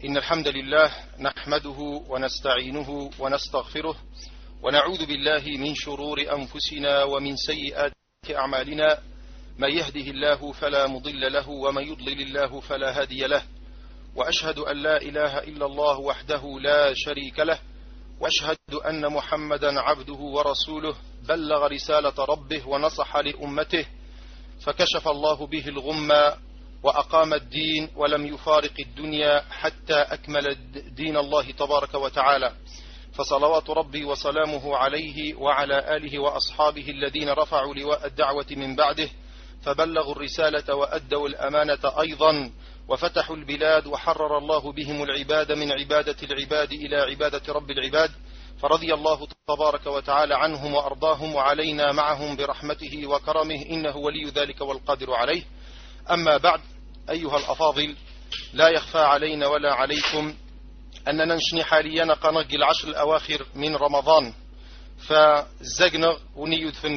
إن الحمد لله نحمده ونستعينه ونستغفره ونعوذ بالله من شرور أنفسنا ومن سيئات أعمالنا. من يهده الله فلا مضل له ومن يضلل الله فلا هادي له، وأشهد أن لا إله إلا الله وحده لا شريك له، وأشهد أن محمدا عبده ورسوله بلغ رسالة ربه ونصح لأمته، فكشف الله به الغمة وأقام الدين ولم يفارق الدنيا حتى أكمل دين الله تبارك وتعالى. فصلوات ربي وسلامه عليه وعلى آله وأصحابه الذين رفعوا لواء الدعوة من بعده، فبلغوا الرسالة وأدوا الأمانة أيضا، وفتحوا البلاد وحرر الله بهم العباد من عبادة العباد إلى عبادة رب العباد. فرضي الله تبارك وتعالى عنهم وأرضاهم وعلينا معهم برحمته وكرمه، إنه ولي ذلك والقادر عليه. أما بعد، أيها الأفاضل، لا يخفى علينا ولا عليكم أننا نشني حاليا قناة العشر الأواخر من رمضان، فالزقنا ونيود فن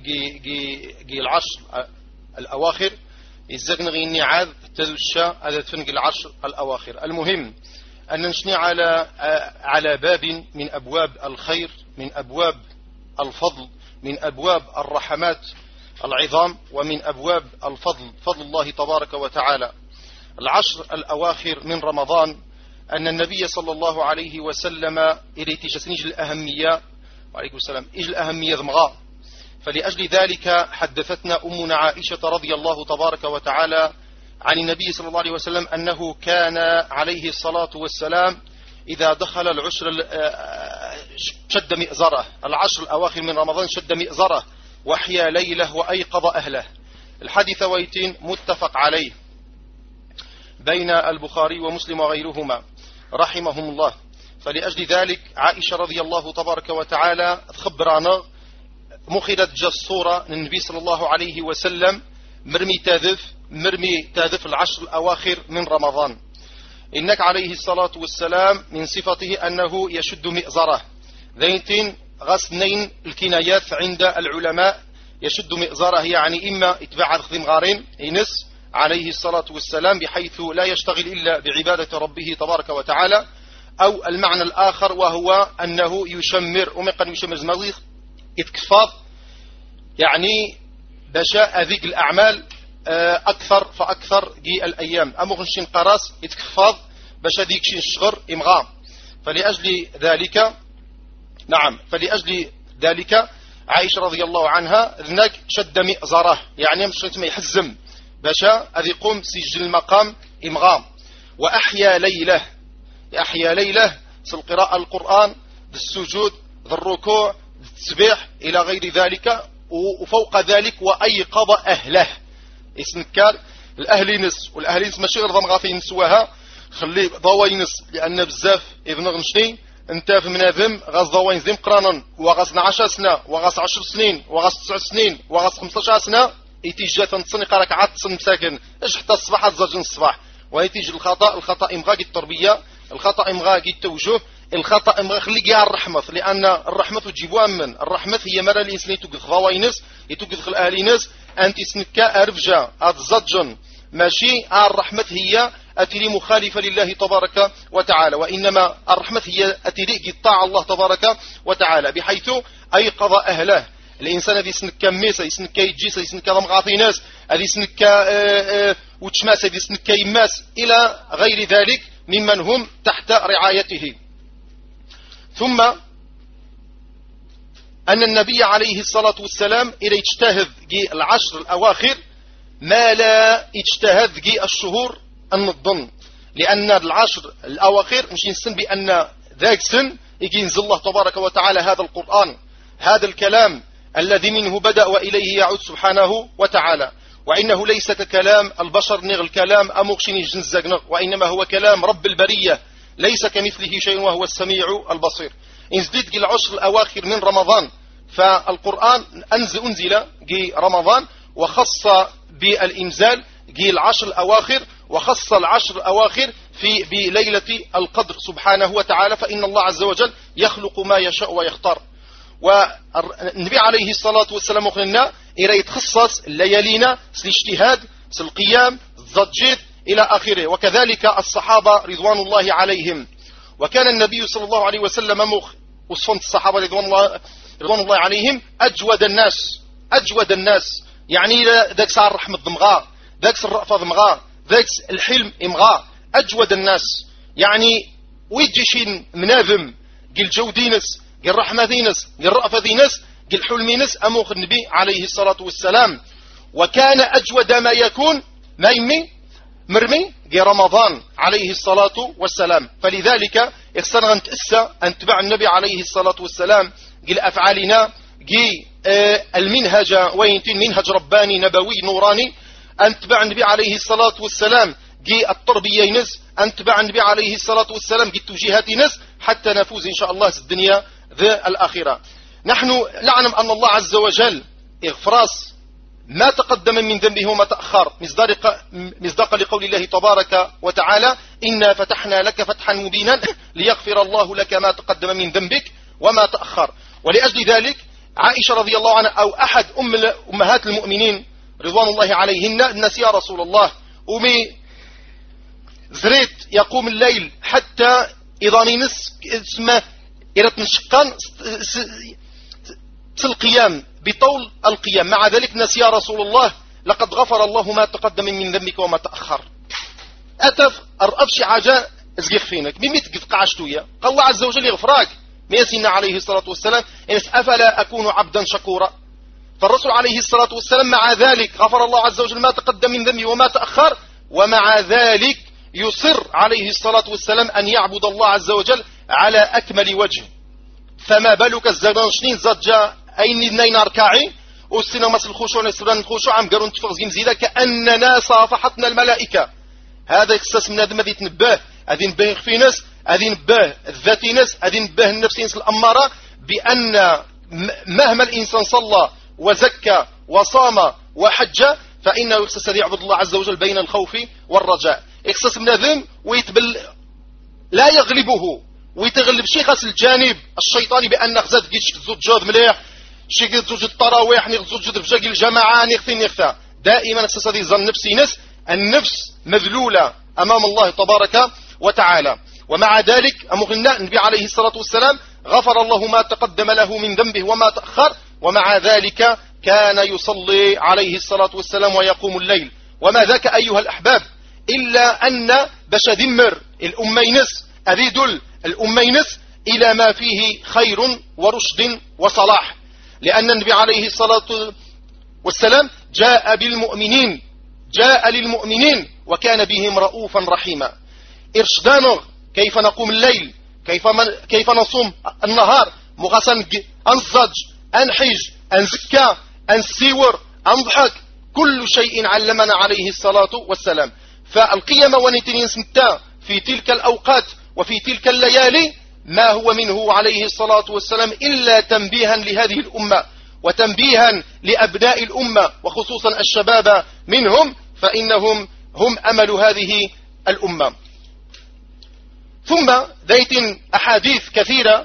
جي العشر الأواخر الزقنا غيني عاد تلشى هذا فن العشر الأواخر. المهم أن نشني على باب من أبواب الخير، من أبواب الفضل، من أبواب الرحمات العظام، ومن أبواب الفضل، فضل الله تبارك وتعالى. العشر الأواخر من رمضان أن النبي صلى الله عليه وسلم إليتي شسنيج الأهمية، وعليكم السلام، إيج الأهمية ذمغاء. فلأجل ذلك حدثتنا أمنا عائشة رضي الله تبارك وتعالى عن النبي صلى الله عليه وسلم أنه كان عليه الصلاة والسلام إذا دخل العشر شد مئزره، العشر الأواخر من رمضان شد مئزره وأحيا ليله وأيقظ أهله. الحديث ويتين متفق عليه بين البخاري ومسلم وغيرهما رحمهم الله. فلأجل ذلك عائشة رضي الله تبارك وتعالى خبرانا مخدت جسورة النبي صلى الله عليه وسلم مرمي تاذف العشر الأواخر من رمضان. إنك عليه الصلاة والسلام من صفته أنه يشد مئزره. ذينتين غسنين الكنايات عند العلماء، يشد مئزره يعني إما اتباع خذ مغارين ينس عليه الصلاة والسلام بحيث لا يشتغل إلا بعبادة ربه تبارك وتعالى، أو المعنى الآخر وهو أنه يشمر ومقن يشمر زمغيغ يتكفاض، يعني بشاء ذيك الأعمال أكثر فأكثر جي الأيام أمغنشين قراص يتكفاض بشاء ذيك شين الشغر إمغام. فلأجل ذلك عائشة رضي الله عنها ذنك شد مئزره، يعني مش ما يحزم باشا أذي قوم سجل المقام إمغام. وأحيا ليله سالقراءة القرآن، بالسجود، بالركوع، بالتسبيح إلى غير ذلك. وفوق ذلك وأيقظ أهله، يسنكال الأهل ينس، والأهل ينس ماشي غير ضمغاثي ينسوها، خلي ضوا ينس، لأن بزاف إذن غنشتين انت في مناذم غاز ضوين ذم قرانا وغاز 12 سنة وغاز 10 سنين وغاز 9 سنين وغاز 15 سنة يتيجي تنتصني قارك عاد تصن مساكن اش حتى الصباح الزجن الصباح. ويتيجي الخطأ إمغاقي التربية، الخطأ إمغاقي التوجه، الخطأ إمغاقي خلي قاع الرحمة، لأن الرحمة تجيبها من الرحمة هي مرة الإنسان يتوقف ضوينس يتوقف الأهلينس أنت سنكا أرفجا الزجن ماشي. الرحمة هي أتري مخالفة لله تبارك وتعالى، وإنما الرحمة هي أتري قطاع الله تبارك وتعالى بحيث أيقظ أهله. الإنسان الذي سنكا ميسا يسنكا يجيسا يسنكا ضمغاطي ناس الذي سنكا وتشماس الذي سنكا يماس إلى غير ذلك ممن هم تحت رعايته. ثم أن النبي عليه الصلاة والسلام إلى يجتهد العشر الأواخر ما لا اجتهد الشهور النظم، لأن العشر الأواخر مش ينسن بأن ذاك سن يجي ينزل الله تبارك وتعالى هذا القرآن، هذا الكلام الذي منه بدأ وإليه يعود سبحانه وتعالى. وإنه ليس ككلام البشر نغ الكلام أمغشني جنزق، وإنما هو كلام رب البرية ليس كمثله شيء وهو السميع البصير. إن زدت العشر الأواخر من رمضان، فالقرآن أنزل جي رمضان وخص بالإنزال جي العشر الأواخر، وخص العشر الأواخر بليلة القدر سبحانه وتعالى، فإن الله عز وجل يخلق ما يشاء ويختار. والنبي عليه الصلاة والسلام قلنا إلى يتخصص الليالينا سالاجتهاد سالقيام الضجيت إلى آخره. وكذلك الصحابة رضوان الله عليهم. وكان النبي صلى الله عليه وسلم وصفا الصحابة رضوان الله عليهم أجود الناس يعني ذاك سعر الرحمة ضمغاء، ذاك الرأفة ضمغاء، ذاك الحلم إمغاء، أجود الناس يعني ويجيشين مناذم قل جودينس قل رحمة دينس قل رأفة دينس قل حلمينس أموخ النبي عليه الصلاة والسلام. وكان أجود ما يكون ما يمي مرمي قل رمضان عليه الصلاة والسلام. فلذلك يخسر أن تأسى أن تبع النبي عليه الصلاة والسلام قل أفعالنا قل المنهج وينتين منهج رباني نبوي نوراني أن تبع النبي عليه الصلاة والسلام قل التربية ينس أن تبع النبي عليه الصلاة والسلام قل توجيهات ينس حتى نفوز إن شاء الله الدنيا ذا الآخرة. نحن نعلم أن الله عز وجل إغفراس ما تقدم من ذنبه وما تأخر مصداقا لقول الله تبارك وتعالى إنا فتحنا لك فتحا مبينا ليغفر الله لك ما تقدم من ذنبك وما تأخر. ولأجل ذلك عائشة رضي الله عنها أو أحد أمهات المؤمنين رضوان الله عليهن الناس يا رسول الله ومي زريت يقوم الليل حتى إذا نس اسمه إرت نشقان القيام بطول القيام. مع ذلك ناس يا رسول الله لقد غفر الله ما تقدم من ذنبك وما تأخر. أتف أرأبش حاجة ازقيق فينك ميمي تقف قعشتويا قال الله عز وجل يغفراك ميسينا عليه الصلاة والسلام إنس أفلا أكون عبدا شكورا. فالرسول عليه الصلاة والسلام مع ذلك غفر الله عز وجل ما تقدم من ذنبه وما تأخر ومع ذلك يصر عليه الصلاة والسلام أن يعبد الله عز وجل على أكمل وجه. فما بالك الزمان شنين زاد جاء أين نين أركاعي والسنة مسل الخشوع نسران الخشوع عم قرون تفغز مزيدة كأننا صافحتنا الملائكة. هذا يخصص من هذا ماذا يتنبه أذين به في ناس أذين به الذاتي ناس أذين به النفسي الأمارة بأن مهما الإنسان صلى وزكى وصام وحج فإنه يخصص يعبد الله عز وجل بين الخوف والرجاء. يخصص من ذم ويتبل لا يغلبه ويتغلب شي خاص الجانب الشيطاني بأن خزات كيش زوج جود مليح شي زوج التراويح نغزوج جود في الجماعة نغثى دائما خصص هذه ظن نفسي ناس النفس مذلولة أمام الله تبارك وتعالى. ومع ذلك أمغنا النبي عليه الصلاة والسلام غفر الله ما تقدم له من ذنبه وما تأخر ومع ذلك كان يصلي عليه الصلاة والسلام ويقوم الليل. وما ذاك أيها الأحباب إلا أن باش دمر الأمينس أريدل الأمينس إلى ما فيه خير ورشد وصلاح. لأن النبي عليه الصلاة والسلام جاء للمؤمنين وكان بهم رؤوفا رحيما. إرشدانه كيف نقوم الليل كيف نصوم النهار مغسن أنزج أنحج أنزكى أنسيور أنضحك كل شيء علمنا عليه الصلاة والسلام. فالقيمة ونتنين سنتا في تلك الأوقات وفي تلك الليالي ما هو منه عليه الصلاة والسلام إلا تنبيها لهذه الأمة وتنبيها لأبناء الأمة وخصوصا الشباب منهم فإنهم هم أمل هذه الأمة. ثم ذات أحاديث كثيرة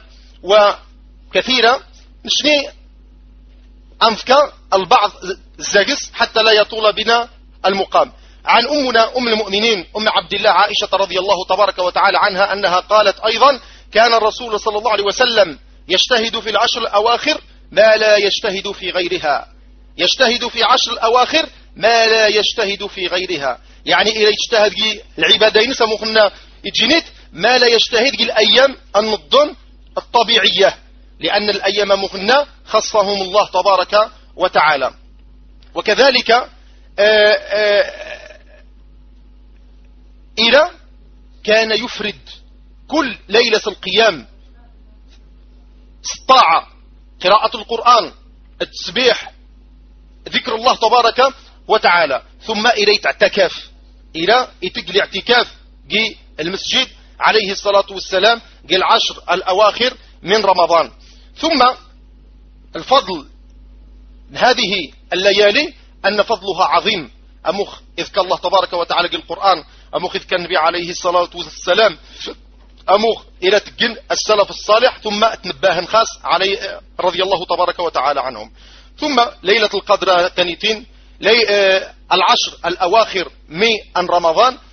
نشني أنفك البعض الزاجس حتى لا يطول بنا المقام. عن أمنا أم المؤمنين أم عبد الله عائشة رضي الله تبارك وتعالى عنها أنها قالت أيضا كان الرسول صلى الله عليه وسلم يجتهد في العشر الأواخر ما لا يجتهد في غيرها. يجتهد في عشر الأواخر ما لا يجتهد في غيرها يعني إذا اجتهد العبادين سموخنا الجنيت ما لا يجتهد الأيام النضن الطبيعية لأن الأيام مخنا خصهم الله تبارك وتعالى. وكذلك إلى كان يفرد كل ليلة القيام الطاعة قراءة القرآن التسبيح ذكر الله تبارك وتعالى ثم إلى اعتكاف إلى يتقل اعتكاف جي المسجد عليه الصلاة والسلام جي العشر الأواخر من رمضان. ثم الفضل هذه الليالي أن فضلها عظيم. أمخ إذ كان الله تبارك وتعالى جي القرآن أمخ إذ كان النبي عليه الصلاة والسلام أمخ إلى تجن السلف الصالح ثم تنباهن خاص عليه رضي الله تبارك وتعالى عنهم. ثم ليلة القدر تانيتين العشر الأواخر من رمضان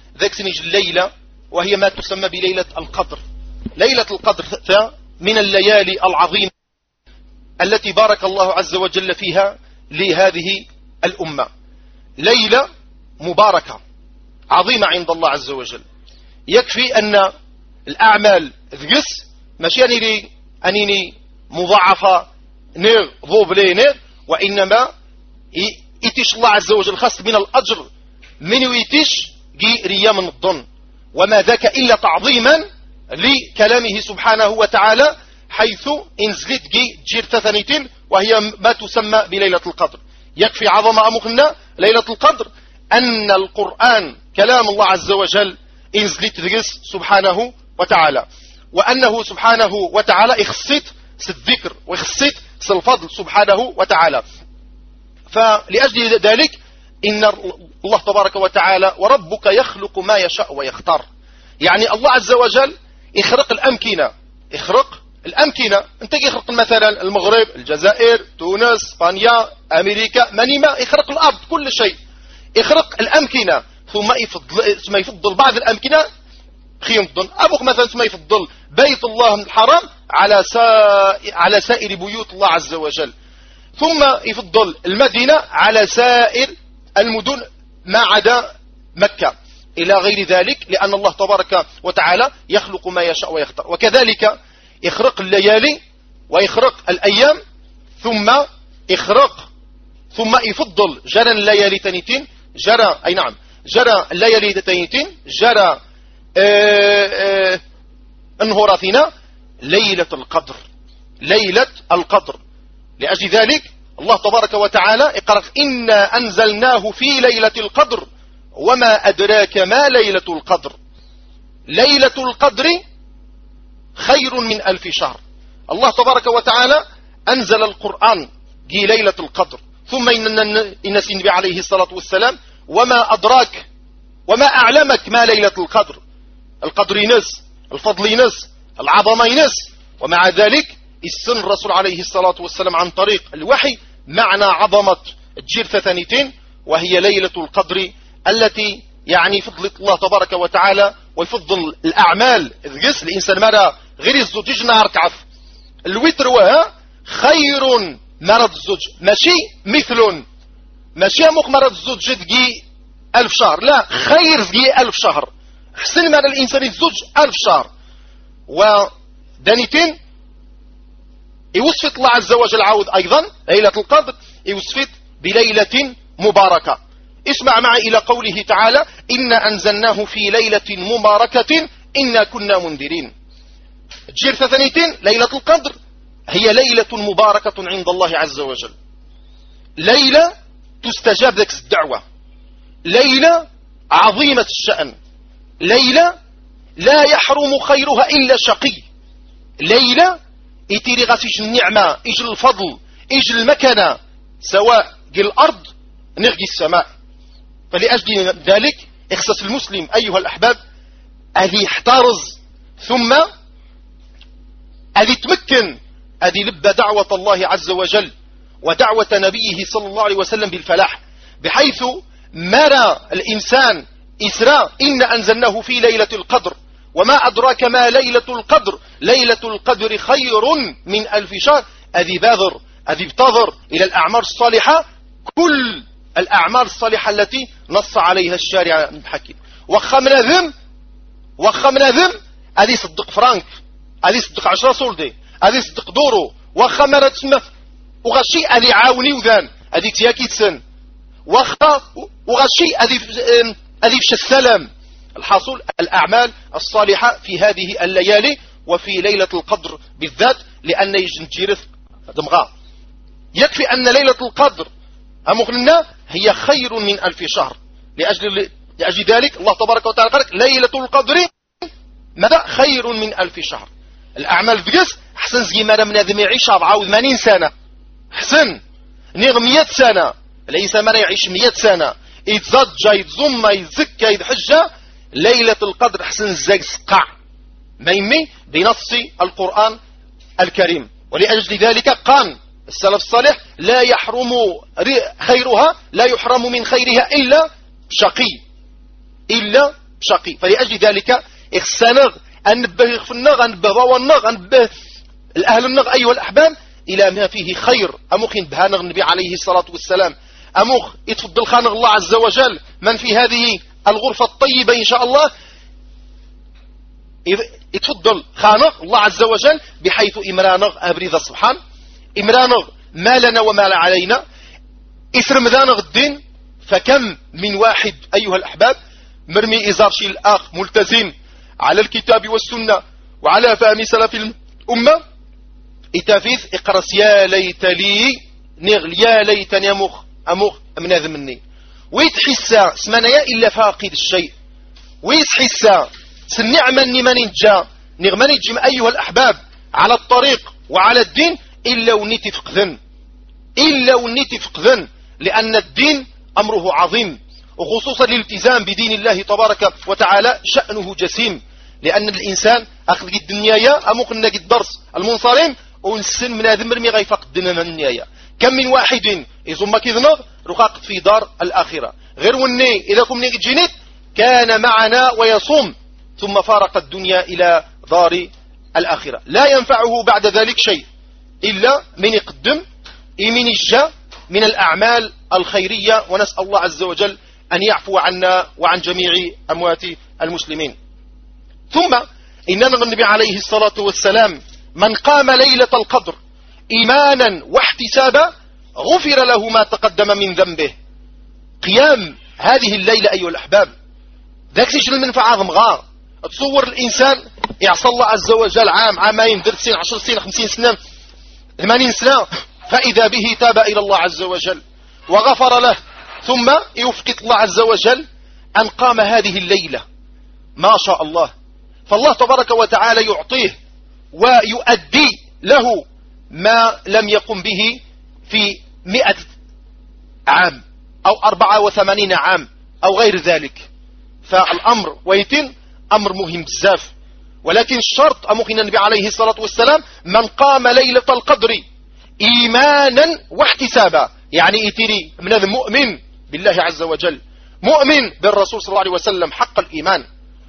ذاك سنيج الليلة، وهي ما تسمى بليلة القدر. ليلة القدر من الليالي العظيمة التي بارك الله عز وجل فيها لهذه الأمة. ليلة مباركة عظيمة عند الله عز وجل. يكفي أن الأعمال ذقس ماشي أنيني مضاعفة نير ضوبلي نير، وإنما يتيش الله عز وجل خاص من الأجر من يتيش جي ريا من الظن، وما ذاك إلا تعظيما لكلامه سبحانه وتعالى، حيث انزلت جير ثانيتين وهي ما تسمى بليلة القدر. يكفي عظمة أمخنا ليلة القدر أن القرآن كلام الله عز وجل انزلت ذقس سبحانه وتعالى، وأنه سبحانه وتعالى اخصيت الذكر واخصيت الفضل سبحانه وتعالى. فلأجل ذلك إن الله تبارك وتعالى وربك يخلق ما يشاء ويختار. يعني الله عز وجل يخرق الأمكنة، أنت يخرق مثلا المغرب، الجزائر، تونس، اسبانيا، أمريكا، منيما، يخرق الأرض كل شيء، يخرق الأمكنة ثم يفضل بعض الأمكنة خيم الظن. أبوك مثلا ثم يفضل بيت الله الحرام على سائر بيوت الله عز وجل، ثم يفضل المدينة على سائر المدن ما عدا مكة إلى غير ذلك، لأن الله تبارك وتعالى يخلق ما يشاء ويختار. وكذلك يخرق الليالي ويخرق الأيام، ثم يفضل جرى الليالي تانيتين، جرى الليالي تانيتين، جرى انهراثنا ليلة القدر. لأجل ذلك الله تبارك وتعالى اقرأ إنا أنزلناه في ليلة القدر وما أدراك ما ليلة القدر. ليلة القدر خير من 1000 شهر. الله تبارك وتعالى أنزل القرآن في ليلة القدر، ثم إن النبي عليه الصلاة والسلام وما أدراك وما أعلمك ما ليلة القدر. القدر ينس، الفضل ينس، العظمة ينس، ومع ذلك السن الرسول عليه الصلاة والسلام عن طريق الوحي معنى عظمة الجير ثانيتين، وهي ليلة القدر التي يعني فضلت الله تبارك وتعالى ويفضل الأعمال ذقس الإنسان مرة غير الزوج نهار كعف الوتر وها خير مرض الزوج، ماشي ماشي أموك مرض الزوج دقي 1000 شهر، لا، خير دقي 1000 شهر، حسن مرة الإنسان الزوج 1000 شهر. ودانيتين يوصفت الله عز وجل عاود أيضا ليلة القدر، يوصفت بليلة مباركة. اسمع معي إلى قوله تعالى إنا أنزلناه في ليلة مباركة إنا كنا منذرين. جير ثانيتين ليلة القدر هي ليلة مباركة عند الله عز وجل، ليلة تستجاب لك الدعوة، ليلة عظيمة الشأن، ليلة لا يحرم خيرها إلا شقي، ليلة يتيري غاسيش النعمة، إيج الفضل، إيج المكنة، سواء قل الأرض نغي السماء. فلأجل ذلك اخصص المسلم أيها الأحباب أذي احترز، ثم أذي تمكن، أذي لب دعوة الله عز وجل ودعوة نبيه صلى الله عليه وسلم بالفلاح، بحيث مرى الإنسان إسراء إن أنزلناه في ليلة القدر وما أدراك ما ليلة القدر، ليلة القدر خير من 1000 شهر. أذي بادر، أذي ابتظر إلى الأعمال الصالحة، كل الأعمال الصالحة التي نص عليها الشارع الحكيم. وخمنا ذم أذي صدق فرانك، أذي صدق 10 سولدي، أذي صدق دورو، وخمنا تسمى وغشي أذي عاوني وذان أذي تياكي تسن، وغشي أذي فش السلام. الحاصل الأعمال الصالحة في هذه الليالي وفي ليلة القدر بالذات، لأن يجنجيرث دمغا. يكفي أن ليلة القدر أمغلنا هي خير من 1000 شهر. لأجل ذلك الله تبارك وتعالى قال ليلة القدر ماذا خير من 1000 شهر. الأعمال فقس حسن زي ما من هذا يعيش 84 سنة، حسن نغ 100 سنة، ليس ما يعيش 100 سنة، يتزجى يتزم يتزكى يتحجى. ليلة القدر حسن الزاق سقع ميمي بنص القرآن الكريم. ولأجل ذلك قال السلف الصالح لا يحرم خيرها، لا يحرم من خيرها إلا شقي. فلأجل ذلك إخسانغ أنبه يغفلنا أنبه ضوانغ أنبه الأهل النغ أيها الأحباب إلى ما فيه خير. أموخ ينبهانغ النبي عليه الصلاة والسلام، أموخ يتفضل خانغ الله عز وجل من في هذه الغرفة الطيبة إن شاء الله يتفضل خانغ الله عز وجل بحيث إمرانغ أبريد السبحان إمرانغ ما لنا وما علينا إثر مذانغ الدين. فكم من واحد أيها الأحباب مرمي إزار شي الآخ ملتزم على الكتاب والسنة وعلى فهم سلف الأمة إتافيث إقرس يا ليت لي نغل يا ليتني أموخ من هذا مني ويتحسى سمانا يا إلا فاقد الشيء ويتحسى سنعمل من جاء نغمني جم أيها الأحباب على الطريق وعلى الدين إلا ونيتي فقذن إلا ونيتي فقذن، لأن الدين أمره عظيم، وخصوصا الالتزام بدين الله تبارك وتعالى شأنه جسيم. لأن الإنسان أخذ الدنيا أموق نجد الدرس المنصرم ونسن من هذا المرمي غيفق الدنيا من الدنيا. كم من واحد يزم كذنغ رقاق في دار الآخرة غير وني إذا كم نجد جنيت كان معنا ويصوم ثم فارق الدنيا إلى دار الآخرة لا ينفعه بعد ذلك شيء إلا من يقدم من الجاء من الأعمال الخيرية. ونسأل الله عز وجل أن يعفو عنا وعن جميع أموات المسلمين. ثم إننا النبي عليه الصلاة والسلام من قام ليلة القدر إيمانا واحتسابا غفر له ما تقدم من ذنبه. قيام هذه الليلة أيها الأحباب ذاك سيجل المنفعة ضمغا. تصور الإنسان يعصى الله عز وجل عام عامين 3 سنين 10 سنين 50 سنة 80 سنة فإذا به تاب إلى الله عز وجل وغفر له ثم يفقد الله عز وجل أن قام هذه الليلة ما شاء الله. فالله تبارك وتعالى يعطيه ويؤدي له ما لم يقم به في 100 عام أو 84 عام أو غير ذلك. فالأمر ويتم أمر مهم بزاف. ولكن الشرط أمخنا النبي عليه الصلاة والسلام من قام ليلة القدر إيمانا واحتسابا، يعني إتري من هذا مؤمن بالله عز وجل مؤمن بالرسول صلى الله عليه وسلم حق الإيمان.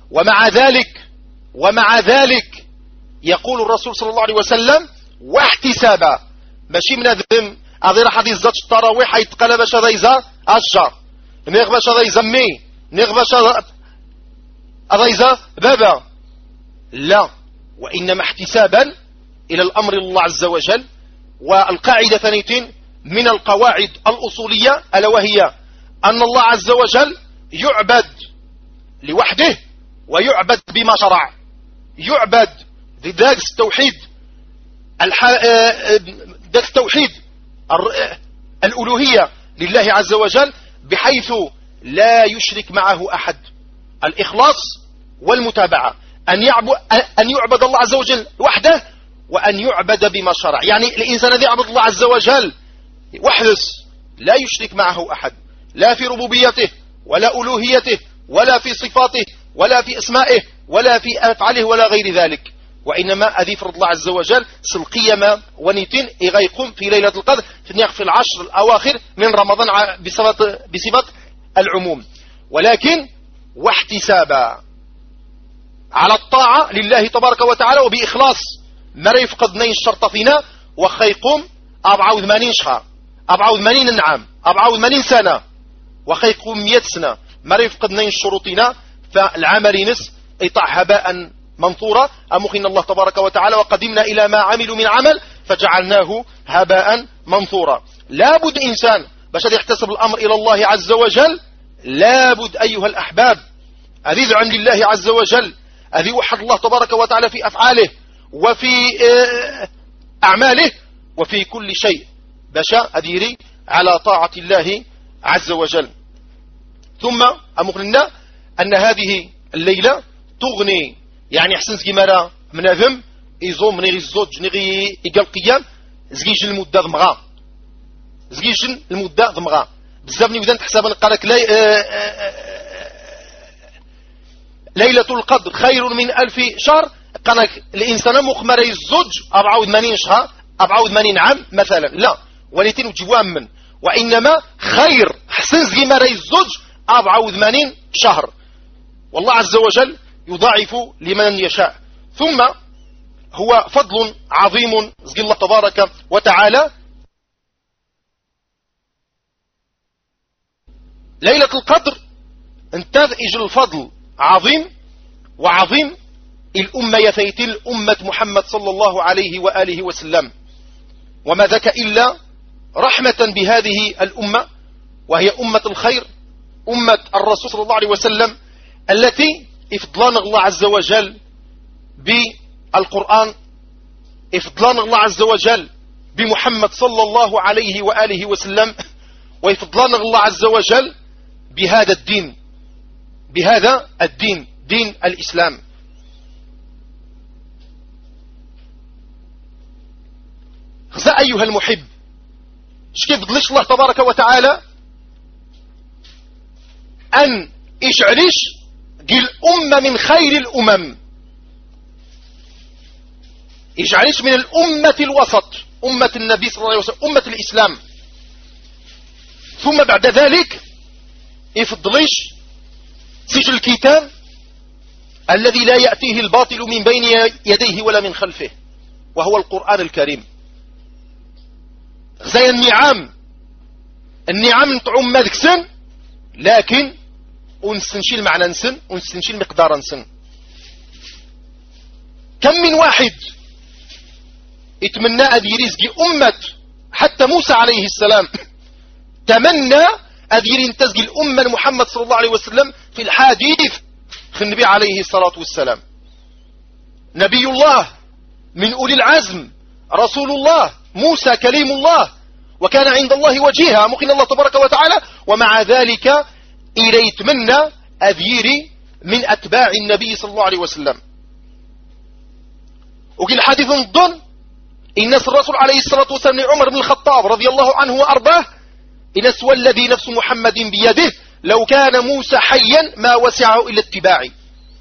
ومع ذلك يقول الرسول صلى الله عليه وسلم واحتسابا ماشي من هذا أغير حديث ذات التراويح يتقلب باش هذا يزا أشجار نغ باش هذا يزمي نغ باش هذا يزا بابا لا، وإنما احتسابا إلى الأمر الله عز وجل. والقاعدة ثانية من القواعد الأصولية ألا وهي أن الله عز وجل يعبد لوحده ويعبد بما شرع. يعبد ذاك التوحيد ذاك التوحيد الألوهية لله عز وجل بحيث لا يشرك معه أحد. الإخلاص والمتابعة أن يعبد الله عز وجل وحده وأن يعبد بما شرع. يعني الإنسان الذي يعبد الله عز وجل وحده لا يشرك معه أحد لا في ربوبيته ولا ألوهيته ولا في صفاته ولا في أسمائه ولا في أفعاله ولا غير ذلك، وإنما أذي فرض الله عز وجل سلقيما ونيتين إغيقهم في ليلة القدر في العشر الأواخر من رمضان بصفة العموم. ولكن واحتسابا على الطاعة لله تبارك وتعالى وبإخلاص ما يفقد نين الشرط فينا وخيقوم 84 شهر 84 نعم 84 سنة وخيقوم 100 سنة ما يفقد نين شروطنا. فالعمل نس يطع هباء منثورا. أمخنا الله تبارك وتعالى وقدمنا إلى ما عملوا من عمل فجعلناه هباء منثورا. لابد إنسان باش يحتسب الأمر إلى الله عز وجل لابد أيها الأحباب أذيذ عن الله عز وجل أذي وحد الله تبارك وتعالى في أفعاله وفي أعماله وفي كل شيء باش أديري على طاعة الله عز وجل. ثم أمخنا أن هذه الليلة تغني يعني حسن سكيمارا من أذم إزوم نغي الزوج نغي إقال قيام زجيج المدة ضمغا زجيج المدة ضمغا بزافني وذن تحسابا قالك ليلة القدر خير من 1000 شهر. قالك الإنسان مخمري الزوج 84 شهر 84 عام مثلا لا ولكن جوام من وإنما خير حسن سكيمارا الزوج 84 شهر والله عز وجل يضاعف لمن يشاء. ثم هو فضل عظيم زي الله تبارك وتعالى. ليلة القدر انتهج الفضل عظيم وعظيم الأمة يفيتل أمة محمد صلى الله عليه وآله وسلم، وما ذاك إلا رحمة بهذه الأمة، وهي أمة الخير، أمة الرسول صلى الله عليه وسلم، التي افضلان الله عز وجل بالقرآن، افضلان الله عز وجل بمحمد صلى الله عليه وآله وسلم، وافضلان الله عز وجل بهذا الدين، بهذا الدين، دين الإسلام. خزا أيها المحب، شكيف فضلش الله تبارك وتعالى أن إشعرش دي الأمة من خير الأمم، إشعرش من الأمة الوسط، أمة النبي صلى الله عليه وسلم، أمة الإسلام. ثم بعد ذلك يفضلش سجل الكتاب الذي لا يأتيه الباطل من بين يديه ولا من خلفه، وهو القرآن الكريم. زي النعم نطعم ماذك سن، لكن ونستنشي المعنى نسن، ونستنشي المقدار نسن. كم من واحد يتمنى أن يرزق أمة حتى موسى عليه السلام تمنى أن ينتزق الأمة محمد صلى الله عليه وسلم في الحديث في النبي عليه الصلاة والسلام. نبي الله من أولي العزم، رسول الله، موسى كليم الله، وكان عند الله وجيها مقن الله تبارك وتعالى، ومع ذلك إلى يتمنى أذيري من أتباع النبي صلى الله عليه وسلم. وكي الحديث نظن إن الرسول عليه الصلاة والسلام عمر بن الخطاب رضي الله عنه وأرضاه إن سوى الذي نفس محمد بيده لو كان موسى حيا ما وسعه إلا اتباعي.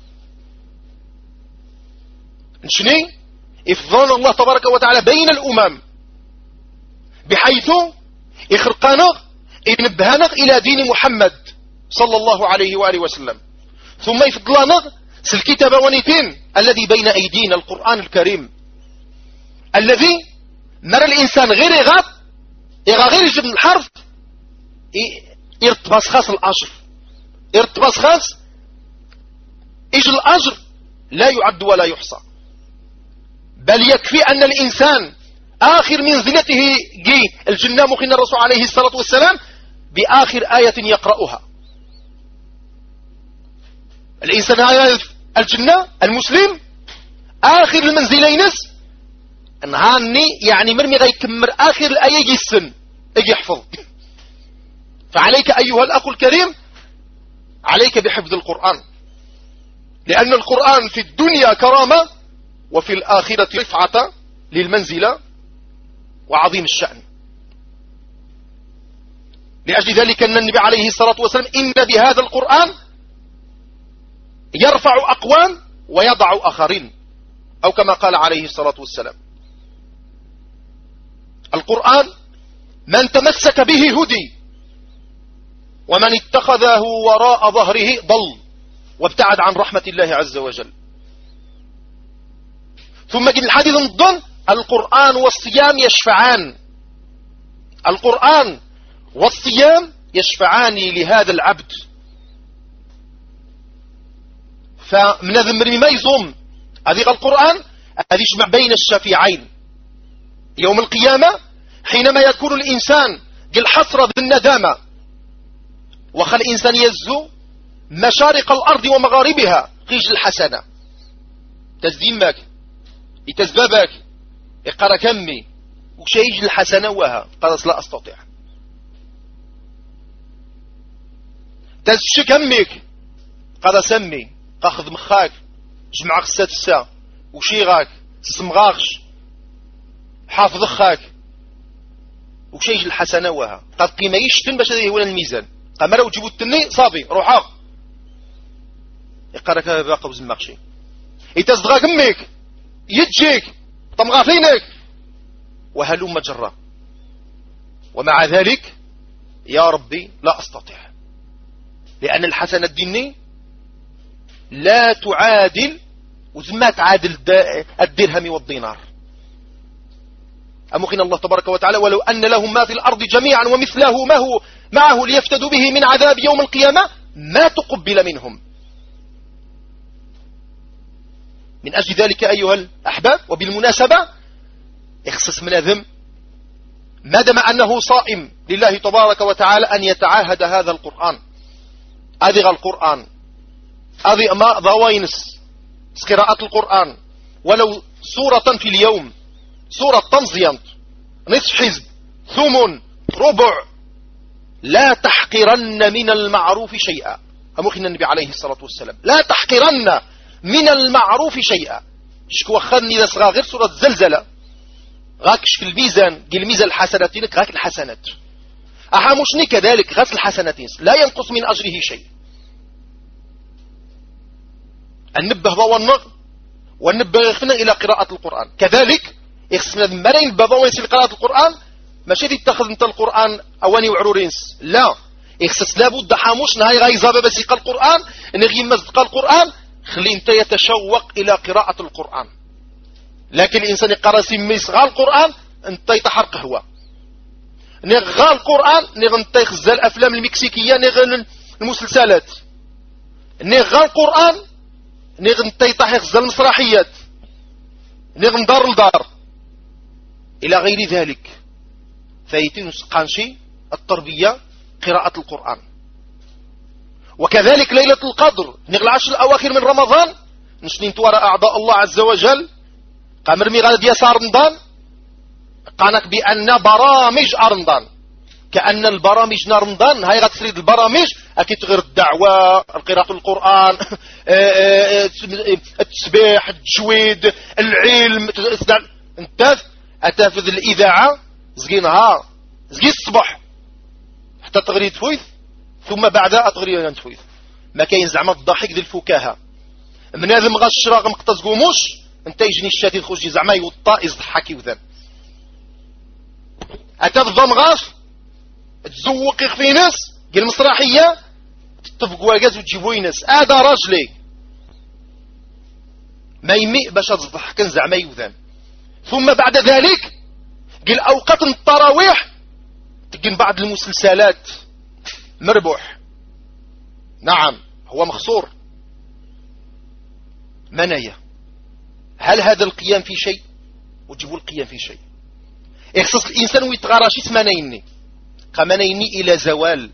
شني إفضال الله تبارك وتعالى بين الأمم، بحيث إخرقانا إنبهانا إلى دين محمد صلى الله عليه وآله وسلم، ثم يفضلنا الكتاب ونيتين الذي بين أيدينا، القرآن الكريم، الذي نرى الإنسان غير غير يجب الحرف يرتبص خاص الأجر، يرتبص خاص إجل الأجر لا يعد ولا يحصى، بل يكفي أن الإنسان آخر منزلته جي الجنة مقن الرسول عليه الصلاة والسلام بآخر آية يقرأها. الإنسان الجنة المسلم آخر المنزلين انهاني يعني مرمي غيكمر آخر الآية يجي السن يجي يحفظ. فعليك أيها الأخ الكريم، عليك بحفظ القرآن، لأن القرآن في الدنيا كرامة، وفي الآخرة رفعة للمنزلة وعظيم الشأن. لأجل ذلك أن النبي عليه الصلاة والسلام إن بهذا القرآن يرفع أقوام ويضع آخرين، أو كما قال عليه الصلاة والسلام: القرآن من تمسك به هدي، ومن اتخذه وراء ظهره ضل وابتعد عن رحمة الله عز وجل. ثم جاء الحديث الضن: القرآن والصيام يشفعان، القرآن والصيام يشفعان لهذا العبد. فمن ذمر ما يزوم هذه القرآن هذه يجمع بين الشفيعين يوم القيامة، حينما يكون الإنسان الحسرة بالندامة، وخل الإنسان يزو مشارق الأرض ومغاربها قيج الحسنة تزديمك يتزبابك يقرأ كمي وشيج الحسنة وها قال لا أستطيع تزش كمك قال سمي قاخذ مخاك جمع خسات الساعة وشيغاك سمغاغش حافظ خاك وشيج الحسنة وها قد قيمة يشتن باش هذا هو الميزان قام لو جيبوا التني صافي روحا يقرأك باقى وزن ماخشي يتزدغا كمك يجيك طمغافينك وهلوم جرا. ومع ذلك يا ربي لا أستطيع، لأن الحسنة الديني لا تعادل وزما تعادل الدرهم والدينار. أمخنا الله تبارك وتعالى ولو أن لهم ما في الأرض جميعا ومثله معه ليفتدوا به من عذاب يوم القيامة ما تقبل منهم. من أجل ذلك أيها الأحباب، وبالمناسبة اخصص مناذم ما دام أنه صائم لله تبارك وتعالى أن يتعاهد هذا القرآن، هذا القرآن، هذه ما ضوينس قراءة القرآن ولو سورة في اليوم، سورة تنزيانت، نصف حزب، ثمن، ربع، لا تحقرن من المعروف شيئا. أمخنا النبي عليه الصلاة والسلام لا تحقرن من المعروف شيئا. شكو خذني إذا صغا غير سورة الزلزلة غاكش في الميزان قل الميزان الحسنات لك غاك الحسنات أحامشني كذلك غاس الحسنات لا ينقص من أجره شيء. النبه ضوانغ والنبه يخفنا إلى قراءة القرآن كذلك يخصنا مرين بابا يسير قراءة القرآن ماشي تتخذ انت القرآن أواني وعرورينس، لا يخصص لابد حاموش نهاي غايزابة بس يقال القرآن نغي مزدق القرآن خلي انت يتشوق إلى قراءة القرآن. لكن الإنسان يقرأ سميس غال القرآن انت يتحر قهوة نغال القرآن نغ انت يخزى الأفلام المكسيكية نغ المسلسلات نغال القرآن نغ انت يخزى المسرحيات نغ من دار لدار إلى غير ذلك. فايتين سقانشي التربية قراءة القرآن. وكذلك ليلة القدر نغ العشر الأواخر من رمضان نشنين وراء أعضاء الله عز وجل قامر ميغاد يسار رمضان قانك بأن برامج رمضان كأن البرامج نار رمضان هاي غتسريد البرامج أكيد تغير الدعوة، قراءة القرآن، التسبيح، التجويد، العلم، انت أتافذ الإذاعة زقي نهار زقي الصبح حتى تغري تفويث ثم بعدها تغري تفويث. ما كاين زعما الضحك ذي الفكاهة من هذا مغشرة مقتص قوموش انت يجني الشاتي تخرجي زعما يوطا يضحك يوذن أتافذ مغاف تزوق في ناس قال المسرحية تتفقوا الجاز وتجيبوا ناس هذا راجلي ما يمي باش تضحك زعما يوذن. ثم بعد ذلك قال أوقات التراويح تقن بعض المسلسلات مربوح، نعم هو مخسور. منايا هل هذا القيام في شيء وتجيبوا القيام في شيء؟ يخصص الإنسان ويتغراشي منايني منايني إلى زوال،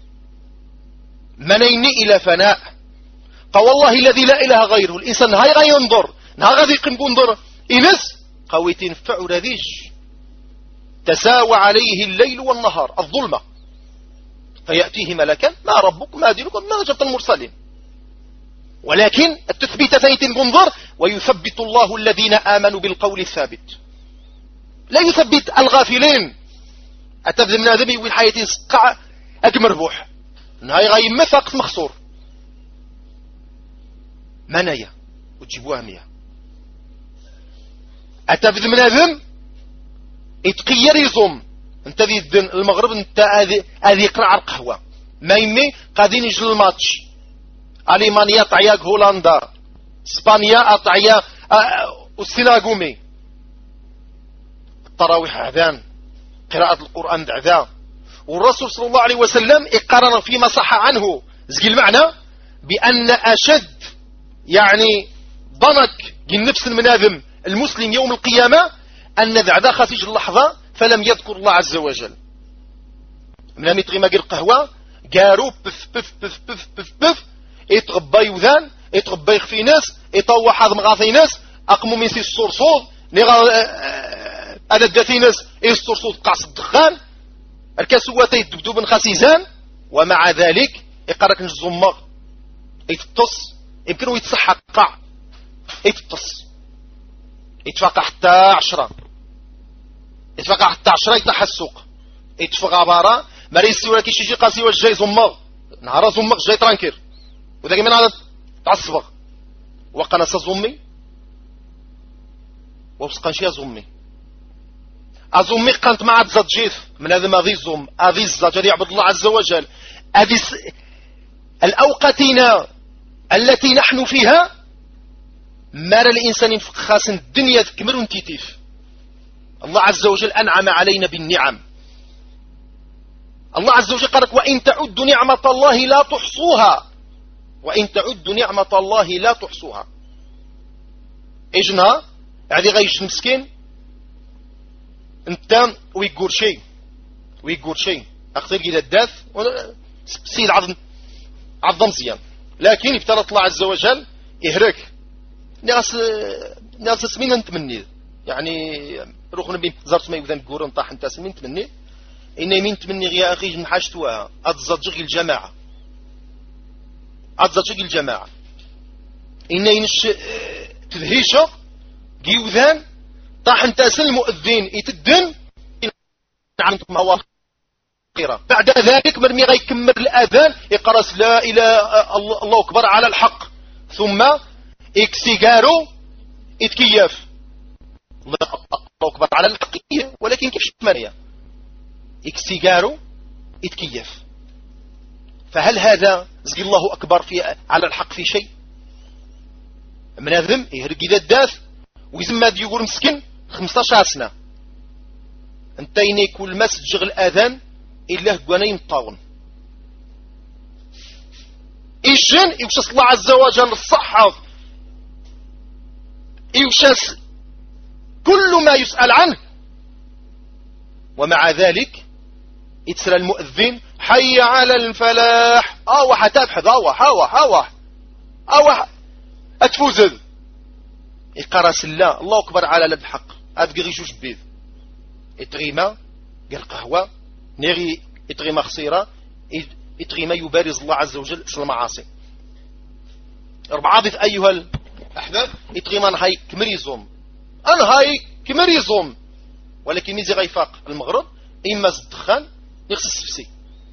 منايني إلى فناء. والله الذي لا إله غيره الإنسان هاي غاي ينظر نها غادي ينظر إنس قوي تنفع رذيج تساوى عليه الليل والنهار الظلمة فيأتيه ملكا ما ربك ما دينك ما جبت المرسلين. ولكن التثبيت تنظر ويثبت الله الذين آمنوا بالقول الثابت لا يثبت الغافلين. أتبذل من هذا بيوي الحياة سقع أكمر بوح نهاية غاي مثق مخصور منايا وتجيبوها مياه. أتبذل من هذا اتقير يزوم انت ذي الدن المغرب انت هذه يقرع القهوة ما يمي قادين يجل الماتش ألمانيا طعياق هولندا اسبانيا اطعيا السيناغومي التراويح عذان قراءة القرآن دعذا. والرسول صلى الله عليه وسلم اقرر فيما صح عنه زكي المعنى بأن أشد يعني ضنك النفس المناذم المسلم يوم القيامة أن ذعذا خسيج اللحظة فلم يذكر الله عز وجل من لم يتغي ماقر القهوة قارو بف بف بف بف بف بف يتغبى يوذان يتغبى يخفي ناس يطوح هذا مغاثي ناس أقموا من سي الصرصوض أنا داتي ناس الصرصوض قعص الدخان الكاسواتي دبدوب خسيزان. ومع ذلك يقرأك الزمغ يتتص يمكنه يتصحى قاع يتتص يتفقع حتى 10 يتفقع حتى 10 يتحى السوق يتفقع بارا مريسي ولا كيش يجي قاسي واش جاي زمغ نهار زمغ جاي ترانكير وذاك من هذا تعصبغ وقنا سزمي وبسقنشي زمي أزمي قانت مع تزجيف من هذا ما ذي زم هذه الزجر يعبد الله عز وجل هذه الأوقاتنا التي نحن فيها مال الإنسان خاص الدنيا تكمل ونتيتيف. الله عز وجل أنعم علينا بالنعم. الله عز وجل قالك وإن تعدوا نعمة الله لا تحصوها، وإن تعدوا نعمة الله لا تحصوها. إجنا يعني غيش مسكين انت ويقول شيء أخطر إلى الداث سيد عظم زيان، لكن ابتلت الله عز وجل إهرك ناس سمين نتمني يعني روحنا بين زرت ما يوذن قورن طاح انت سمين تمني إني من تمني غيا أخي من حاجتها أتزجق الجماعة إني ينش تذهيشة جيوذان طاح انت المؤذن يتدن عندكم هو خيرا. بعد ذلك مرمي غيكمل الأذان يقرأ لا إله الله أكبر على الحق، ثم إكسيجارو إتكيف الله أكبر على الحق، ولكن كيف شمالية إكسيجارو إتكيف. فهل هذا زي الله أكبر في على الحق في شيء؟ مناذم يهرق إذا الداث ويزم هذا يقول مسكن 15 سنة انتيني كل ما سجغ الأذان إلا قوانا يمطاون إيشن يوشس الله عز وجل الصحة، يوشس كل ما يسأل عنه، ومع ذلك يتسرى المؤذن حي على الفلاح أوح تبحث أوح أتفوزذ يقرأ الله أكبر على الحق أذكي غيشوش بيذ يتغيما قال قهوة نيغي يتغيما خسيرة يتغيما يبارز الله عز وجل سلم عاصي ربعاضف أيها الأحباب يتغيما هاي كمريزوم أنا هاي كمريزوم، ولكن ميزي غيفاق المغرب إما الدخان نغسل السفسي،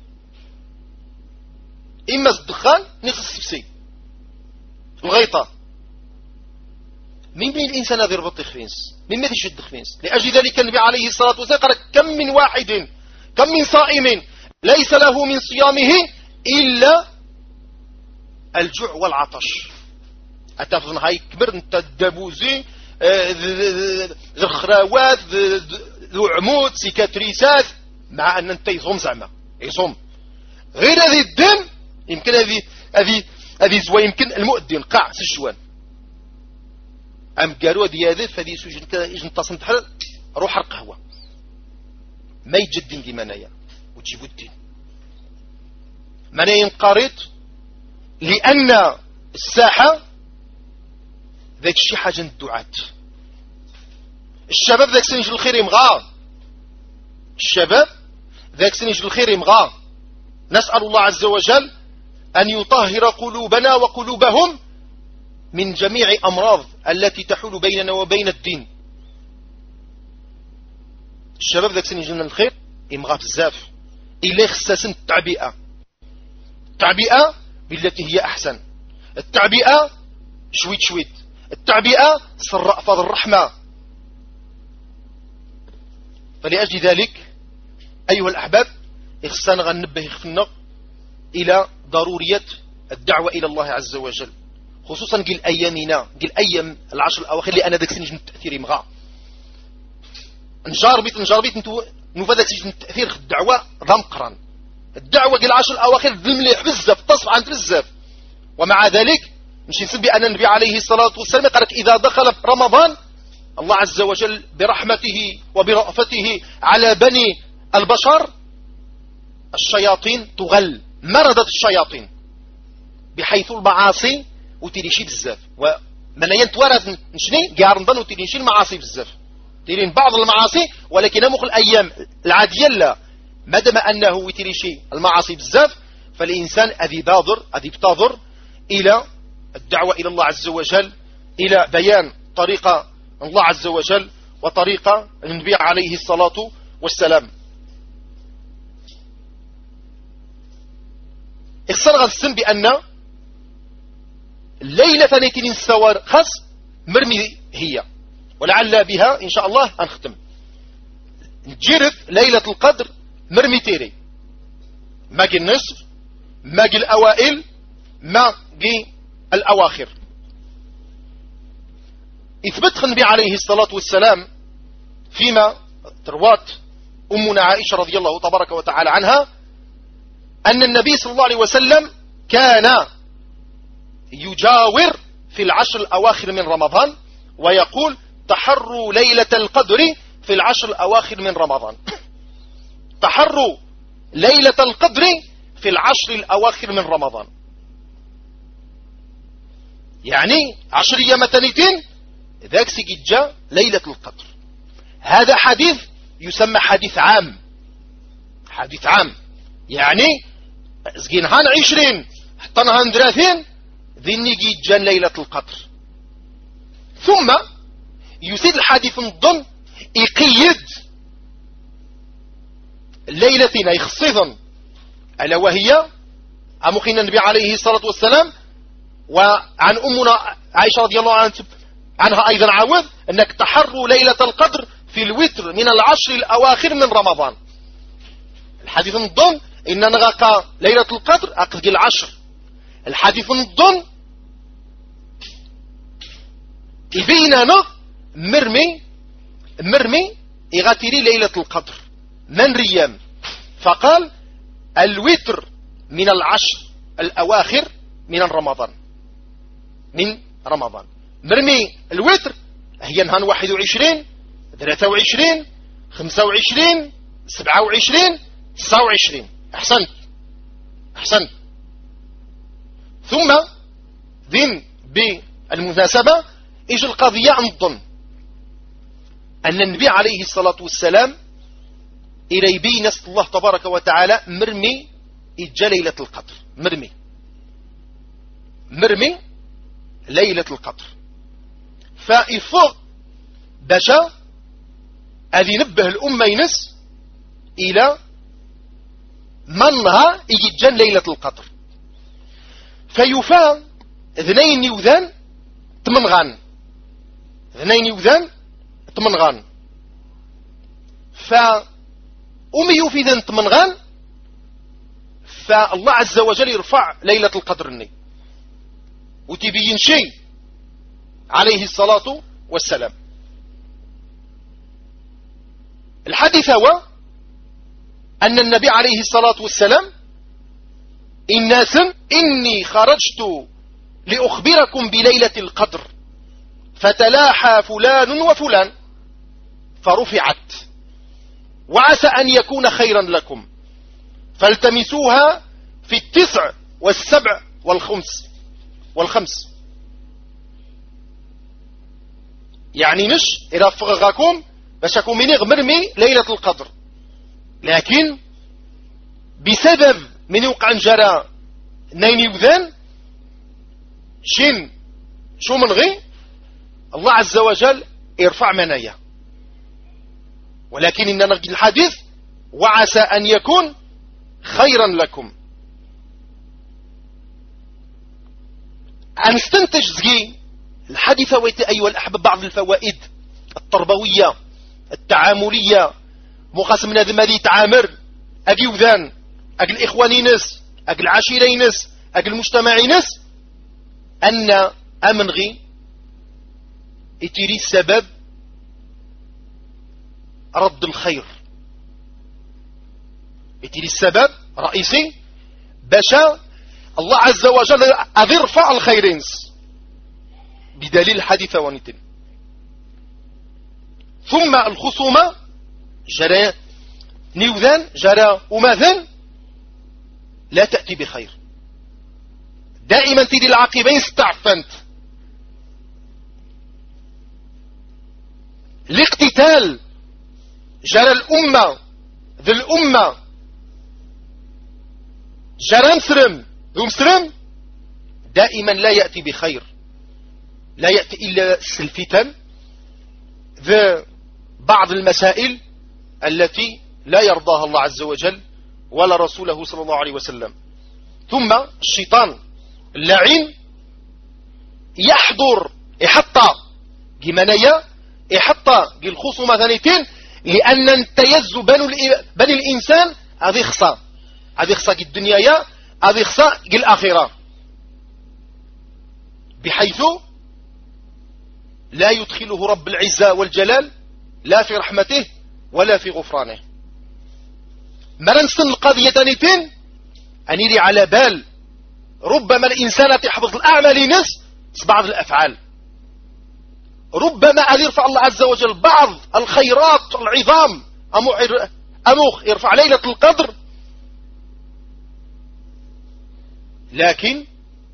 إما الدخان نغسل السفسي الغيطة من بين الإنسان هذا يربط خفينس من ماذا يشد خفينس. لأجل ذلك النبي عليه الصلاة والسلام قال كم من صائم ليس له من صيامه إلا الجوع والعطش. أتفضل هاي كبر انت الدبوزي ذو الخراوات ذو عمود سيكاتريسات، مع أن انت يصوم زعما يصوم غير هذه الدم يمكن هذه زوا يمكن المؤذن قاع سجوان أم قالوا دي هذا فدي سجن كذا يجن تصن تحل روح القهوة ما يجدين دي منايا وتجيبوا الدين منايا ينقرض، لأن الساحة ذاك الشي حاجة الدعاة. الشباب ذاك سنج الخير يمغى، الشباب ذاك سنج الخير يمغى. نسأل الله عز وجل أن يطهر قلوبنا وقلوبهم من جميع أمراض التي تحول بيننا وبين الدين. الشباب ذاك سنج الخير يمغى بزاف إلا خصاص التعبئة بالتي هي أحسن، التعبئة شويت التعبئة رأفض الرحمة. فلأجل ذلك أيها الأحباب إخسان غنبه يخفنا إلى ضرورية الدعوة إلى الله عز وجل، خصوصا قل أيامنا قل أيام العشر الأواخر اللي أنا داك سنجم التأثير مغا نجاربيت نوفا داك سنجم التأثير في الدعوة ضمقرا. الدعوة قل العشر الأواخر ذمليح بزاف تصف عن بزاف، ومع ذلك مش نسبي أن النبي عليه الصلاة والسلام قالك إذا دخل رمضان الله عز وجل برحمته وبرأفته على بني البشر الشياطين تغل، مرضت الشياطين بحيث المعاصي وتريشي بزاف، ومن ينتورد نشني قارنضن وتريشي المعاصي بزاف ترين بعض المعاصي، ولكن مخ الأيام العادية لا، مادام أنه وتريشي المعاصي بزاف فالإنسان أذي بتاضر إلى الدعوة إلى الله عز وجل، إلى بيان طريقة الله عز وجل وطريقة النبي عليه الصلاة والسلام. اخسر السن بأن الليلة نيتين السوار خاص مرمي هي، ولعل بها إن شاء الله أنختم نجرد ليلة القدر مرمي تيري، ما قي النصف ما قي الأوائل ما قي الأواخر. إثبت النبي عليه الصلاة والسلام فيما تروات أمنا عائشة رضي الله تبارك وتعالى عنها أن النبي صلى الله عليه وسلم كان يجاور في العشر الأواخر من رمضان ويقول تحروا ليلة القدر في العشر الأواخر من رمضان. تحروا ليلة القدر في العشر الأواخر من رمضان، يعني 10 أيام تانيتين ذاك سيجا ليلة القدر. هذا حديث يسمى حديث عام. حديث عام يعني زقينهان 20 حتى نهان 30 ذني جيجا ليلة القدر. ثم يسيد الحديث الضم يقيد الليلتين يخصيضا، ألا وهي أمخين النبي عليه الصلاة والسلام وعن أمنا عائشة رضي الله عنها أيضا عاوذ أنك تحروا ليلة القدر في الوتر من العشر الأواخر من رمضان. الحديث الضم إن نغاق ليلة القدر أقذ العشر. الحديث الضم يبيننا مرمي يغاتري ليلة القدر من ريام، فقال الوتر من العشر الأواخر من رمضان. مرمي الوتر هي نهان 21 23 25 27 29. أحسنت. ثم ذن بالمناسبة إيش القضية عن الظن أن النبي عليه الصلاة والسلام إلى يبين الله تبارك وتعالى مرمي إجا ليلة القدر. مرمي ليلة القدر. فإفض بشا أذي نبه الأمة ينس إلى منها إجا ليلة القدر. فيفا ذنين يوذان تمنغان فأمي يوفي تمنغان، فالله عز وجل يرفع ليلة القدر الني وتبين شيء عليه الصلاة والسلام. الحديث هو أن النبي عليه الصلاة والسلام الناس إني خرجت لأخبركم بليلة القدر فتلاحى فلان وفلان فرفعت وعسى أن يكون خيرا لكم فالتمسوها في 9 و7 والخمس. يعني مش إذا فغاكم باش أكون مني غمرمي ليلة القدر، لكن بسبب من يوقع جرى نين يوذان شو من غي الله عز وجل يرفع منايا. ولكن إننا نجد الحديث وعسى أن يكون خيرا لكم. أنستنتج زي الحديث أيها الأحباب بعض الفوائد التربوية التعاملية مقاسم هذا ماذا يتعامر أجي وذان أجي الإخواني نس أجي العشيري نس أجي المجتمعي نس أن أمنغي اتري السبب رد الخير، اتري السبب رئيسي باشا الله عز وجل أذرفع الخيرين بدليل الحديث ونتن. ثم الخصومة جرى نيوذان جرى وماذن لا تأتي بخير، دائما تدي العاقبين استعفنت. الاقتتال جرى الأمة ذي الأمة جرى مسرم ذو مسرم دائما لا يأتي بخير، لا يأتي إلا الفتن ذا بعض المسائل التي لا يرضاها الله عز وجل ولا رسوله صلى الله عليه وسلم. ثم الشيطان اللعين يحضر يحطى جمانية يحطى الخصومة ثانيتين لأن تيز بني الإنسان هذه خصا الدنيا هذه خصا الآخرة. بحيث لا يدخله رب العزة والجلال لا في رحمته ولا في غفرانه. مرنسن القضية تانيتين أنيري على بال ربما الإنسان تحفظ الأعمال نس بعض الأفعال، ربما أن يرفع الله عز وجل بعض الخيرات العظام أموخ يرفع ليلة القدر، لكن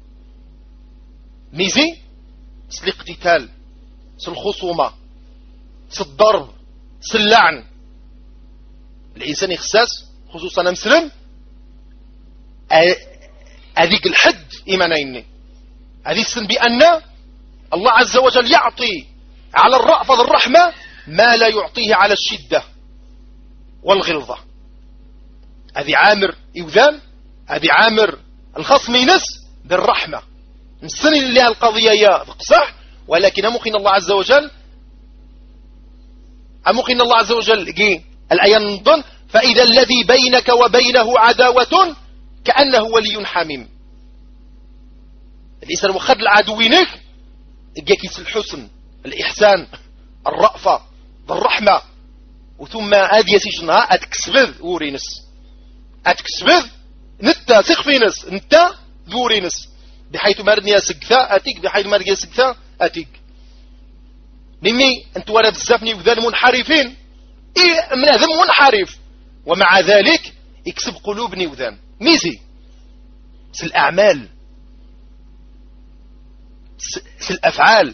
ميزي الاقتتال، الخصومة، الضرب، اللعن. الإنسان يخساس خصوصا مسلم هذيك الحد إيمانين، هذه السن بأن الله عز وجل يعطي على الرأفة الرحمة ما لا يعطيه على الشدة والغلظة. هذه عامر يوذان، هذه عامر الخصم ينس بالرحمة السن اللي القضية يا صح، ولكن ممكن الله عز وجل الآية نظن فإذا الذي بينك وبينه عداوة كأنه ولي حميم. الإنسان مخد العدوينك يجيكيس الحسن، الإحسان، الرأفة، الرحمة، وثم هذه يسيجنها أتكسبذ ورينس، أتكسبذ نتا سخفينس نتا ذورينس، بحيث مردني سكثا أتيك، بحيث مردني سكثا أتيك. ممي أنت ولا بزافني وذان منحرفين إيه من هذا منحرف، ومع ذلك يكسب قلوبني وذان ميزي الأعمال، الأفعال.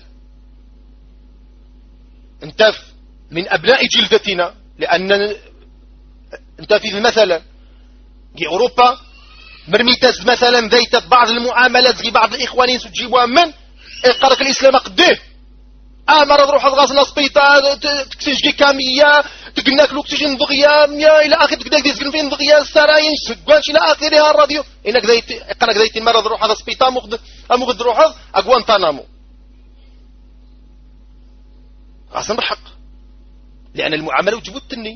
انت من أبناء جلدتنا، لأن انت في مثلا في أوروبا مرميتاز مثلا ذيت بعض المعاملات في بعض الإخوانين تجيبوها من إقارك الإسلام قديه مرض روح غازنا سبيطار تكسيجي كامية تقلناك لوكسجين ضغية إلى آخر تقدر تسكن فين ضغية السراين سقوانش إلى آخرها الراديو إنك ذيت مرض روح هذا سبيطار مغد روح أقوان تانامو غاسم بالحق، لأن المعاملة وجبتني،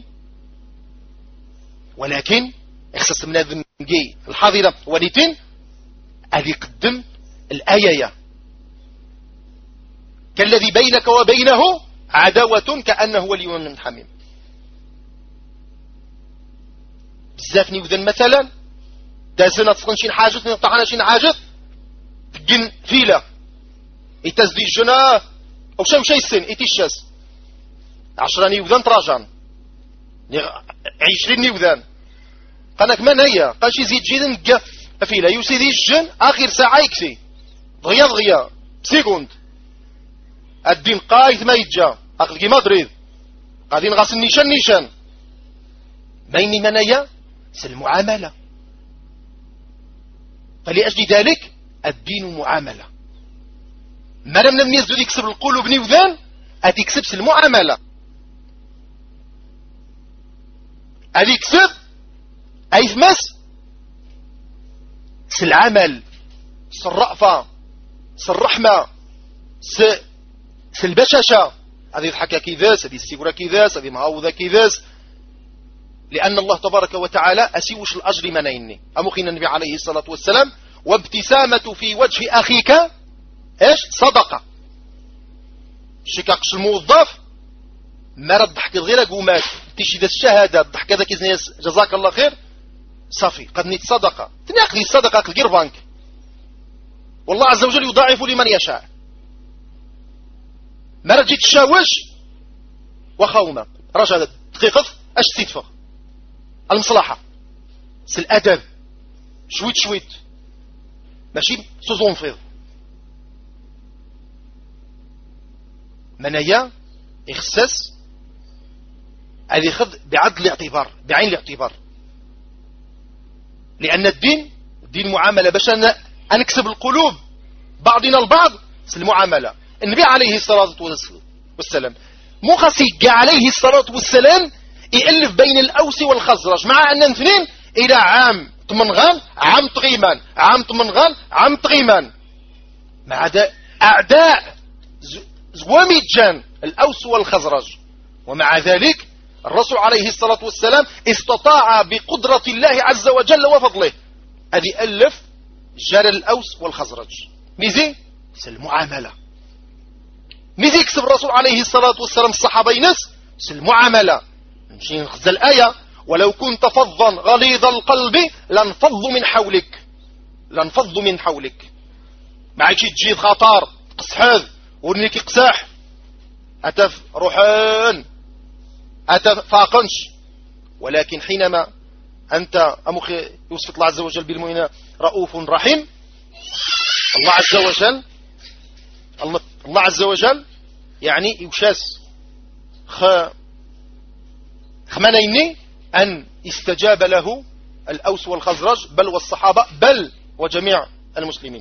ولكن اخصص من هذا الجي الحاضرة وليتين أذي قدم الآية كالذي بينك وبينه عداوة كأنه ولي من حميم. بزافني وذن مثلا دازنا تسقن شين حاجة نطعنا شين حاجة تقن فيلا يتزدي الجنة أو شي السن يتشاس 10 نيوذان تراجان 20 نيوذان قالك من هي قال شي زيد جيدا فيلا يسيدي الجن آخر ساعة يكسي ضغيا بسيكوند الدين قايث ما يتجا أخذ كي مدريد قاعدين غاسل نيشان بيني منايا المعاملة. فلأجل ذلك الدين معاملة، ما لم نميز ذو يكسب القلوب نيوذان أتكسبس المعاملة، أدي يكسب أيثمس العمل، الرأفة، الرحمة، البشاشة، هذه يضحك كيذاس، هذه السيورة كيذاس، هذه مهاوذة كيذاس، لأن الله تبارك وتعالى أسيوش الأجر منيني أمخين النبي عليه الصلاة والسلام وابتسامة في وجه أخيك إيش صدقة. شكاكش الموظف ما رد ضحك غير قومات تيجي ذا الشهادة ضحك ذاك جزاك الله خير صافي قد نيت صدقة تناقضي الصدقة غير بانك، والله عز وجل يضاعف لمن يشاء. ما رجيت تشاوش وخوما رجع دقيقة اش تدفع المصلحة الأدب شويت ماشي سوزونفيض منايا إخساس هذه خذ بعدل الاعتبار بعين الاعتبار، لأن الدين معاملة باش نكسب القلوب بعضنا البعض المعاملة. النبي عليه الصلاة والسلام مخصيق عليه الصلاة والسلام يألف بين الأوس والخزرج، مع أن اثنين إلى عام طمنغان عام طغيمان عام طمنغان عام طغيمان، مع أعداء زوامي جان الأوس والخزرج، ومع ذلك الرسول عليه الصلاة والسلام استطاع بقدرة الله عز وجل وفضله أن يألف جار الأوس والخزرج ميزي سي المعاملة. ماذا يكسب الرسول عليه الصلاة والسلام الصحابة ينس سي المعاملة. نمشي نخزى الآية ولو كنت فظا غليظ القلب لانفضوا من حولك. ما عادش تجي خطر قصحاذ ورني كيقساح أتف روحان أتف فاقنش، ولكن حينما أنت أمخي يوصف الله عز وجل بالمؤمنين رؤوف رحيم، الله عز وجل يعني يوشاس خمانيني أن استجاب له الأوس والخزرج بل والصحابة بل وجميع المسلمين.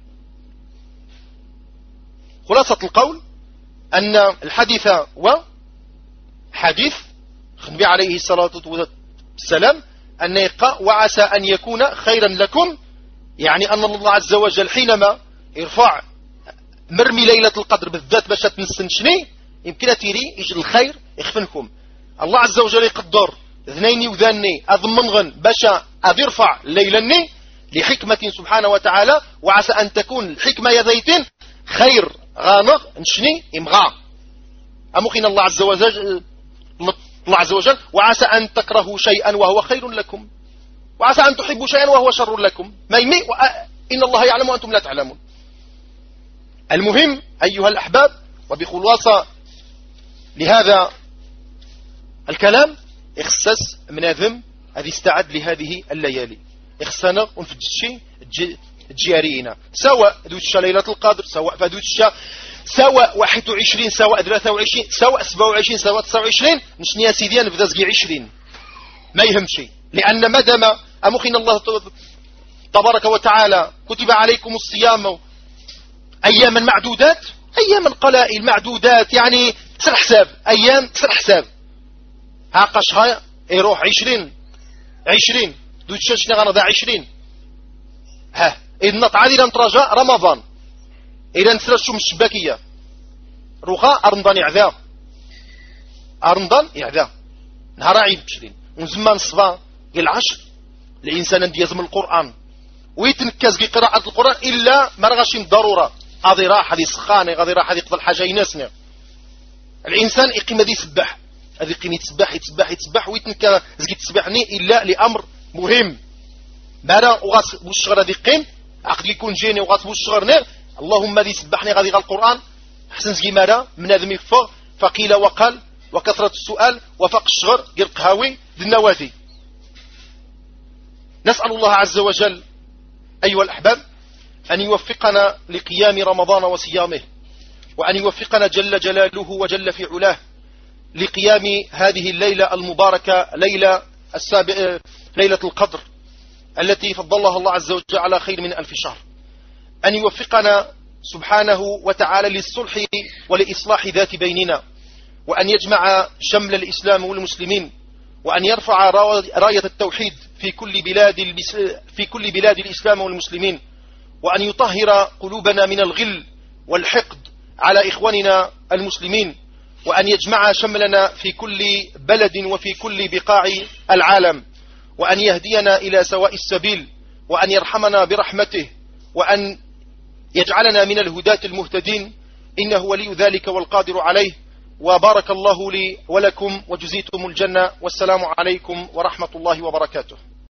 خلاصة القول أن الحديث وحديث النبي عليه الصلاة والسلام أن يقع وعسى أن يكون خيرا لكم، يعني أن الله عز وجل حينما يرفع مرمي ليلة القدر بالذات باش تنسنشني يمكن تيري يجي الخير يخفنكم. الله عز وجل يقدر ذنيني وذني أضمنغن باش أذرفع ليلني لحكمة سبحانه وتعالى، وعسى أن تكون الحكمة يذيتين خير غانغ نشني إمغا أمخين الله عز وجل وعسى أن تكرهوا شيئا وهو خير لكم وعسى أن تحبوا شيئا وهو شر لكم ما يمي إن الله يعلم وأنتم لا تعلمون. المهم أيها الأحباب، وبخلاصة لهذا الكلام اخصص مناذم هذه استعد لهذه الليالي اخصنا ونفدشي جيارينا سواء دوتشا ليلة القدر سواء فدوتشا سواء 21 سواء 23 سواء 27 سواء 29 نشني يا سيدي نبدا زكي 20 ما يهم شيء، لأن ما دام أمخين الله تبارك وتعالى كتب عليكم الصيام أياما معدودات، أياما قلائل معدودات، يعني تسر حساب أيام تسر حساب هاقشها يروح 20 دوتشا شني غنضع 20 ها إذن تعالي لنترجع رمضان إذا نسرشوا من الشباكية روخا أرمضان يعذا نهار عيد 20 ونزمان الصبا قال 10 الإنسان أن يزم القرآن ويتنكز بقراءة القرآن إلا ما رغاش ضرورة غادي راح هذه سخانة غادي راح هذه يقضي الحاجة يناسنا. الإنسان يقيم هذه يسبح هذه يقيم يتسبح ويتنكز تسبحني إلا لأمر مهم مالا وغاس بوشغر هذه قيم عقد يكون جيني وغاس بوشغر نير اللهم ذي سبحني غادي القرآن حسن زكي مالا من هذا ميفا فقيل وقال وكثرة السؤال وفق الشغر قال القهاوي للنوادي. نسأل الله عز وجل أيها الأحباب أن يوفقنا لقيام رمضان وصيامه، وأن يوفقنا جل جلاله وجل في علاه لقيام هذه الليلة المباركة ليلة القدر التي فضلها الله عز وجل على خير من 1000 شهر. أن يوفقنا سبحانه وتعالى للصلح ولإصلاح ذات بيننا، وأن يجمع شمل الإسلام والمسلمين، وأن يرفع راية التوحيد في كل بلاد الإسلام والمسلمين، وأن يطهر قلوبنا من الغل والحقد على إخواننا المسلمين، وأن يجمع شملنا في كل بلد وفي كل بقاع العالم، وأن يهدينا إلى سواء السبيل، وأن يرحمنا برحمته، وأن يجعلنا من الهداة المهتدين، إنه ولي ذلك والقادر عليه. وبارك الله لي ولكم وجزيتم الجنة، والسلام عليكم ورحمة الله وبركاته.